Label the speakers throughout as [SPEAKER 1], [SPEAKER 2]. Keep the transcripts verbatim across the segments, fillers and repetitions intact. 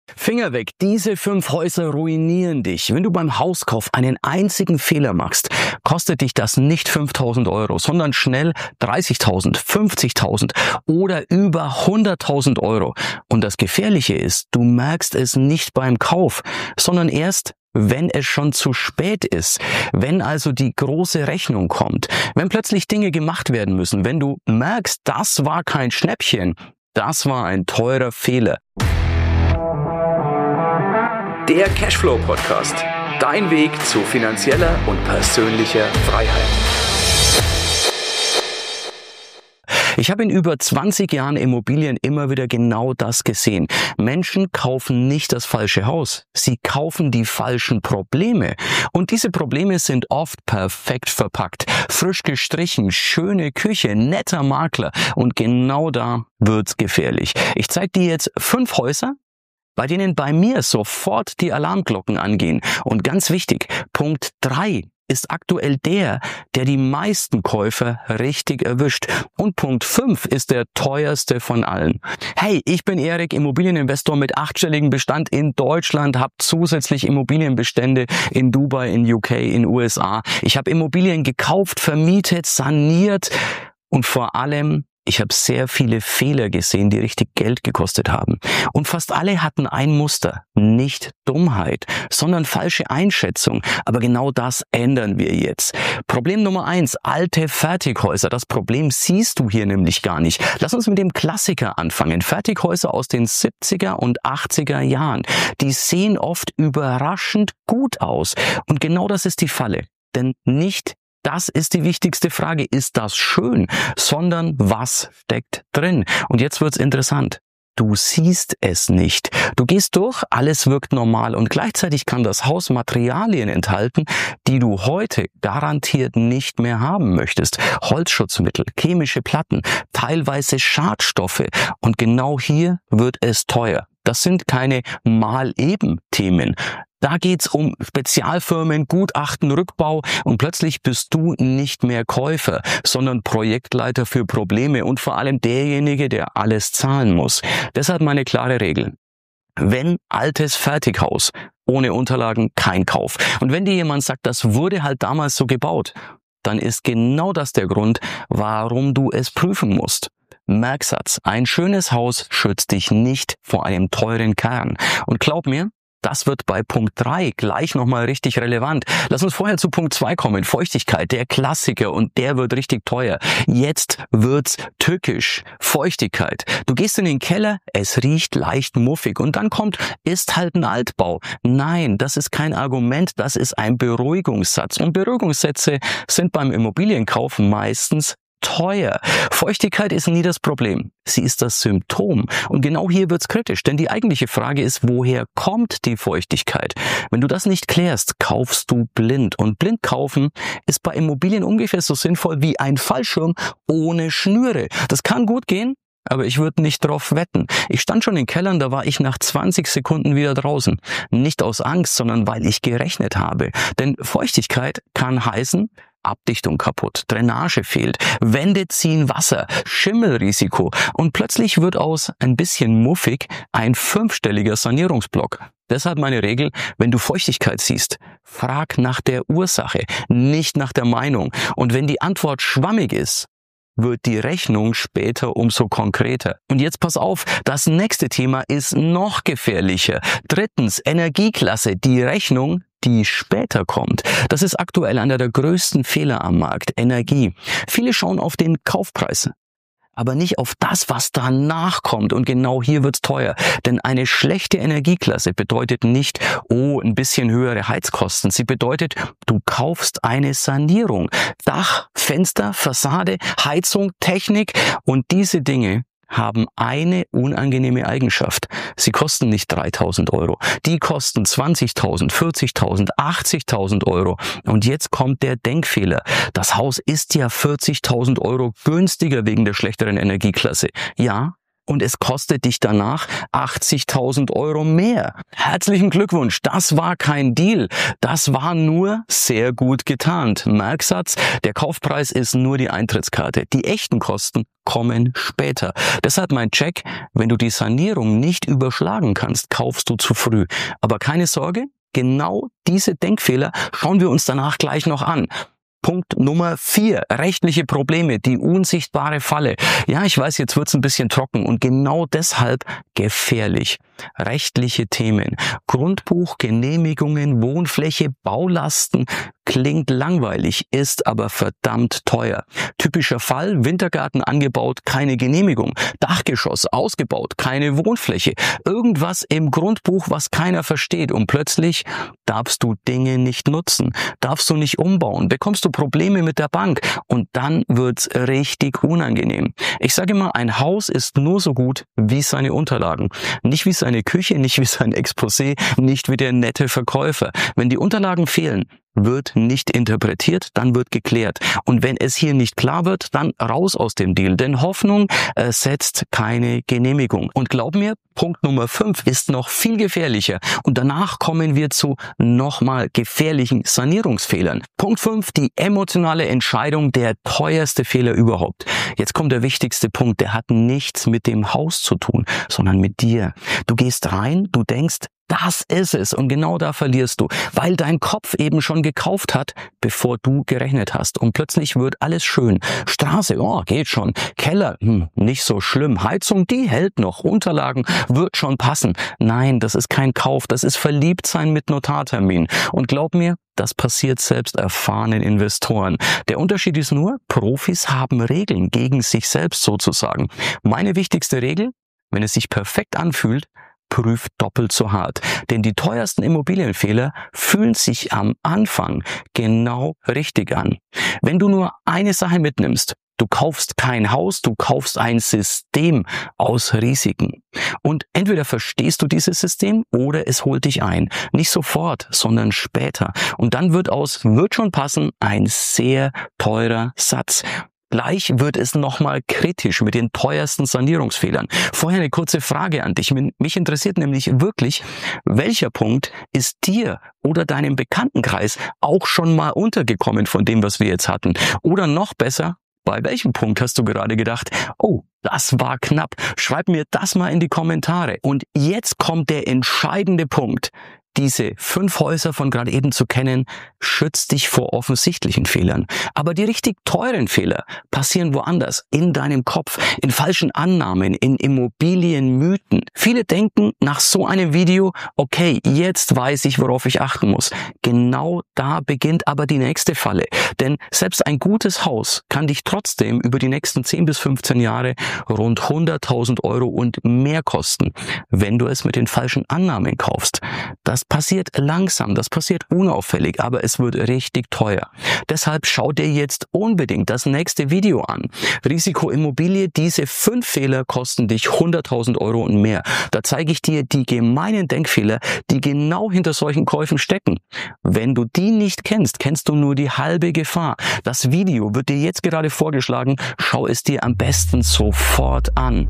[SPEAKER 1] Finger weg, diese fünf Häuser ruinieren dich. Wenn du beim Hauskauf einen einzigen Fehler machst, kostet dich das nicht fünftausend Euro, sondern schnell dreißigtausend, fünfzigtausend oder über hunderttausend Euro. Und das Gefährliche ist, du merkst es nicht beim Kauf, sondern erst, wenn es schon zu spät ist, wenn also die große Rechnung kommt, wenn plötzlich Dinge gemacht werden müssen, wenn du merkst, das war kein Schnäppchen, das war ein teurer Fehler.
[SPEAKER 2] Der Cashflow Podcast. Dein Weg zu finanzieller und persönlicher Freiheit.
[SPEAKER 1] Ich habe in über zwanzig Jahren Immobilien immer wieder genau das gesehen. Menschen kaufen nicht das falsche Haus, sie kaufen die falschen Probleme. Und diese Probleme sind oft perfekt verpackt, frisch gestrichen, schöne Küche, netter Makler. Und genau da wird's gefährlich. Ich zeige dir jetzt fünf Häuser, bei denen bei mir sofort die Alarmglocken angehen. Und ganz wichtig, Punkt drei ist aktuell der, der die meisten Käufer richtig erwischt. Und Punkt fünf ist der teuerste von allen. Hey, ich bin Erik, Immobilieninvestor mit achtstelligem Bestand in Deutschland, habe zusätzlich Immobilienbestände in Dubai, in U K, in U S A. Ich habe Immobilien gekauft, vermietet, saniert und vor allem ich habe sehr viele Fehler gesehen, die richtig Geld gekostet haben. Und fast alle hatten ein Muster. Nicht Dummheit, sondern falsche Einschätzung. Aber genau das ändern wir jetzt. Problem Nummer eins, alte Fertighäuser. Das Problem siehst du hier nämlich gar nicht. Lass uns mit dem Klassiker anfangen. Fertighäuser aus den siebziger und achtziger Jahren. Die sehen oft überraschend gut aus. Und genau das ist die Falle. Denn nicht Das ist die wichtigste Frage. Ist das schön? Sondern was steckt drin? Und jetzt wird's interessant. Du siehst es nicht. Du gehst durch, alles wirkt normal und gleichzeitig kann das Haus Materialien enthalten, die du heute garantiert nicht mehr haben möchtest. Holzschutzmittel, chemische Platten, teilweise Schadstoffe. Und genau hier wird es teuer. Das sind keine Mal-eben-Themen. Da geht's um Spezialfirmen, Gutachten, Rückbau und plötzlich bist du nicht mehr Käufer, sondern Projektleiter für Probleme und vor allem derjenige, der alles zahlen muss. Deshalb meine klare Regel. Wenn altes Fertighaus, ohne Unterlagen kein Kauf. Und wenn dir jemand sagt, das wurde halt damals so gebaut, dann ist genau das der Grund, warum du es prüfen musst. Merksatz, ein schönes Haus schützt dich nicht vor einem teuren Kern. Und glaub mir, das wird bei Punkt drei gleich nochmal richtig relevant. Lass uns vorher zu Punkt zwei kommen. Feuchtigkeit, der Klassiker und der wird richtig teuer. Jetzt wird's tückisch. Feuchtigkeit. Du gehst in den Keller, es riecht leicht muffig und dann kommt, ist halt ein Altbau. Nein, das ist kein Argument, das ist ein Beruhigungssatz. Und Beruhigungssätze sind beim Immobilienkauf meistens teuer. Feuchtigkeit ist nie das Problem. Sie ist das Symptom. Und genau hier wird's kritisch, denn die eigentliche Frage ist, woher kommt die Feuchtigkeit? Wenn du das nicht klärst, kaufst du blind. Und blind kaufen ist bei Immobilien ungefähr so sinnvoll wie ein Fallschirm ohne Schnüre. Das kann gut gehen, aber ich würde nicht drauf wetten. Ich stand schon in Kellern, da war ich nach zwanzig Sekunden wieder draußen. Nicht aus Angst, sondern weil ich gerechnet habe. Denn Feuchtigkeit kann heißen, Abdichtung kaputt, Drainage fehlt, Wände ziehen Wasser, Schimmelrisiko und plötzlich wird aus ein bisschen muffig ein fünfstelliger Sanierungsblock. Deshalb meine Regel, wenn du Feuchtigkeit siehst, frag nach der Ursache, nicht nach der Meinung. Und wenn die Antwort schwammig ist, wird die Rechnung später umso konkreter. Und jetzt pass auf, das nächste Thema ist noch gefährlicher. Drittens, Energieklasse, die Rechnung, die später kommt. Das ist aktuell einer der größten Fehler am Markt, Energie. Viele schauen auf den Kaufpreis, aber nicht auf das, was danach kommt. Und genau hier wird's teuer. Denn eine schlechte Energieklasse bedeutet nicht, oh, ein bisschen höhere Heizkosten. Sie bedeutet, du kaufst eine Sanierung. Dach, Fenster, Fassade, Heizung, Technik und diese Dinge haben eine unangenehme Eigenschaft. Sie kosten nicht dreitausend Euro. Die kosten zwanzigtausend, vierzigtausend, achtzigtausend Euro. Und jetzt kommt der Denkfehler. Das Haus ist ja vierzigtausend Euro günstiger wegen der schlechteren Energieklasse. Ja, und es kostet dich danach achtzigtausend Euro mehr. Herzlichen Glückwunsch, das war kein Deal, das war nur sehr gut getarnt. Merksatz, der Kaufpreis ist nur die Eintrittskarte. Die echten Kosten kommen später. Deshalb mein Check, wenn du die Sanierung nicht überschlagen kannst, kaufst du zu früh. Aber keine Sorge, genau diese Denkfehler schauen wir uns danach gleich noch an. Punkt Nummer vier, rechtliche Probleme, die unsichtbare Falle. Ja, ich weiß, jetzt wird's ein bisschen trocken und genau deshalb gefährlich. Rechtliche Themen, Grundbuch, Genehmigungen, Wohnfläche, Baulasten, klingt langweilig, ist aber verdammt teuer. Typischer Fall, Wintergarten angebaut, keine Genehmigung. Dachgeschoss ausgebaut, keine Wohnfläche. Irgendwas im Grundbuch, was keiner versteht und plötzlich darfst du Dinge nicht nutzen, darfst du nicht umbauen, bekommst du Probleme mit der Bank und dann wird's richtig unangenehm. Ich sage immer, ein Haus ist nur so gut wie seine Unterlagen. Nicht wie seine Küche, nicht wie sein Exposé, nicht wie der nette Verkäufer. Wenn die Unterlagen fehlen, wird nicht interpretiert, dann wird geklärt. Und wenn es hier nicht klar wird, dann raus aus dem Deal. Denn Hoffnung äh, setzt keine Genehmigung. Und glaub mir, Punkt Nummer fünf ist noch viel gefährlicher. Und danach kommen wir zu nochmal gefährlichen Sanierungsfehlern. Punkt fünf, die emotionale Entscheidung, der teuerste Fehler überhaupt. Jetzt kommt der wichtigste Punkt, der hat nichts mit dem Haus zu tun, sondern mit dir. Du gehst rein, du denkst, das ist es und genau da verlierst du, weil dein Kopf eben schon gekauft hat, bevor du gerechnet hast und plötzlich wird alles schön. Straße, oh, geht schon. Keller, hm, nicht so schlimm. Heizung, die hält noch. Unterlagen, wird schon passen. Nein, das ist kein Kauf, das ist Verliebtsein mit Notartermin. Und glaub mir, das passiert selbst erfahrenen Investoren. Der Unterschied ist nur, Profis haben Regeln gegen sich selbst sozusagen. Meine wichtigste Regel, wenn es sich perfekt anfühlt, prüf doppelt so hart. Denn die teuersten Immobilienfehler fühlen sich am Anfang genau richtig an. Wenn du nur eine Sache mitnimmst, du kaufst kein Haus, du kaufst ein System aus Risiken. Und entweder verstehst du dieses System oder es holt dich ein. Nicht sofort, sondern später. Und dann wird aus wird schon passen ein sehr teurer Satz. Gleich wird es nochmal kritisch mit den teuersten Sanierungsfehlern. Vorher eine kurze Frage an dich. Mich interessiert nämlich wirklich, welcher Punkt ist dir oder deinem Bekanntenkreis auch schon mal untergekommen von dem, was wir jetzt hatten? Oder noch besser, bei welchem Punkt hast du gerade gedacht, oh, das war knapp. Schreib mir das mal in die Kommentare. Und jetzt kommt der entscheidende Punkt. Diese fünf Häuser von gerade eben zu kennen, schützt dich vor offensichtlichen Fehlern. Aber die richtig teuren Fehler passieren woanders, in deinem Kopf, in falschen Annahmen, in Immobilienmythen. Viele denken nach so einem Video, okay, jetzt weiß ich, worauf ich achten muss. Genau da beginnt aber die nächste Falle. Denn selbst ein gutes Haus kann dich trotzdem über die nächsten zehn bis fünfzehn Jahre rund hunderttausend Euro und mehr kosten, wenn du es mit den falschen Annahmen kaufst. Das passiert langsam, das passiert unauffällig, aber es wird richtig teuer. Deshalb schau dir jetzt unbedingt das nächste Video an. Risikoimmobilie, diese fünf Fehler kosten dich hunderttausend Euro und mehr. Da zeige ich dir die gemeinen Denkfehler, die genau hinter solchen Käufen stecken. Wenn du die nicht kennst, kennst du nur die halbe Gefahr. Das Video wird dir jetzt gerade vorgeschlagen, schau es dir am besten sofort an.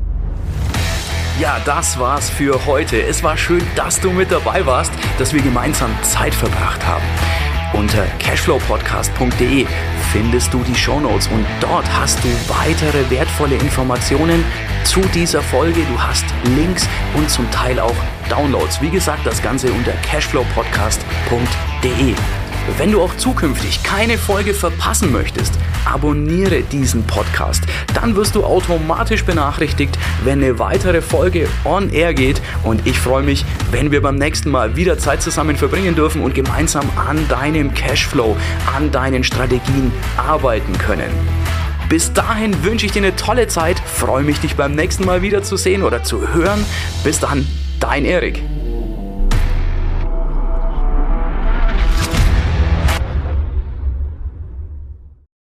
[SPEAKER 2] Ja, das war's für heute. Es war schön, dass du mit dabei warst, dass wir gemeinsam Zeit verbracht haben. Unter cashflow podcast punkt de findest du die Shownotes und dort hast du weitere wertvolle Informationen zu dieser Folge. Du hast Links und zum Teil auch Downloads. Wie gesagt, das Ganze unter cashflow podcast punkt de. Wenn du auch zukünftig keine Folge verpassen möchtest, abonniere diesen Podcast. Dann wirst du automatisch benachrichtigt, wenn eine weitere Folge on air geht. Und ich freue mich, wenn wir beim nächsten Mal wieder Zeit zusammen verbringen dürfen und gemeinsam an deinem Cashflow, an deinen Strategien arbeiten können. Bis dahin wünsche ich dir eine tolle Zeit. Freue mich, dich beim nächsten Mal wieder zu sehen oder zu hören. Bis dann, dein Erik.